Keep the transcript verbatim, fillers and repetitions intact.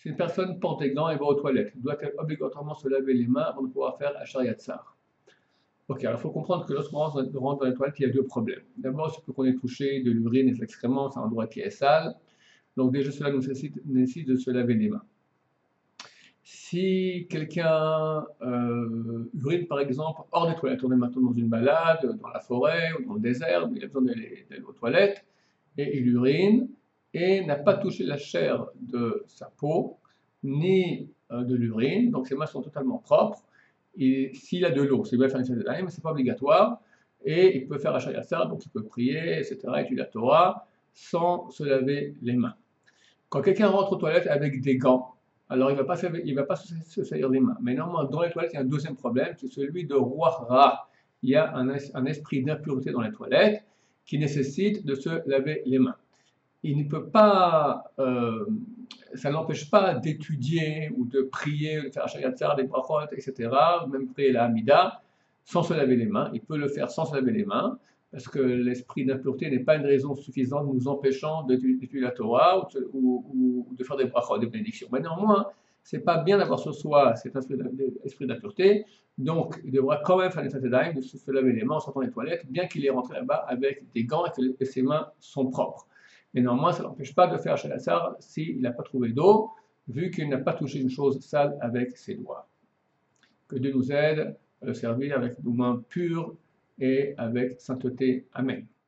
Si une personne porte des gants et va aux toilettes, doit-elle obligatoirement se laver les mains avant de pouvoir faire Hachar Yatzar? Ok, alors il faut comprendre que lorsqu'on rentre dans les toilettes, il y a deux problèmes. D'abord, c'est qu'on est touché de l'urine et des excréments, c'est un endroit qui est sale. Donc déjà, cela nous nécessite, nécessite de se laver les mains. Si quelqu'un euh, urine, par exemple, hors des toilettes, on est maintenant dans une balade, dans la forêt ou dans le désert, il a besoin d'aller aux toilettes, et il urine, et n'a pas touché la chair de sa peau, ni euh, de l'urine, donc ses mains sont totalement propres. Et s'il a de l'eau, s'il veut faire une séance de mais ce n'est pas obligatoire, et il peut faire Hachar Yatzar, donc il peut prier, et cetera, étudier la Torah, sans se laver les mains. Quand quelqu'un rentre aux toilettes avec des gants, alors il ne va pas, il va pas se, se salir les mains. Mais normalement, dans les toilettes, il y a un deuxième problème, c'est celui de Ruach Ra. Il y a un, un esprit d'impureté dans les toilettes qui nécessite de se laver les mains. Il ne peut pas, euh, ça n'empêche pas d'étudier ou de prier, de faire Hachar Yatzar, des brachot, et cetera, ou même prier la Hamida, sans se laver les mains. Il peut le faire sans se laver les mains, parce que l'esprit d'impureté n'est pas une raison suffisante nous empêchant d'étudier la Torah ou, ou, ou de faire des brachot, des bénédictions. Mais néanmoins, c'est pas bien d'avoir sur soi cet esprit d'impureté, donc il devra quand même faire les Satedaim, de se laver les mains en sortant des toilettes, bien qu'il est rentré là-bas avec des gants et que ses mains sont propres. Mais néanmoins, ça n'empêche pas de faire Hachar Yatzar s'il n'a pas trouvé d'eau, vu qu'il n'a pas touché une chose sale avec ses doigts. Que Dieu nous aide à le servir avec nos mains pures et avec sainteté. Amen.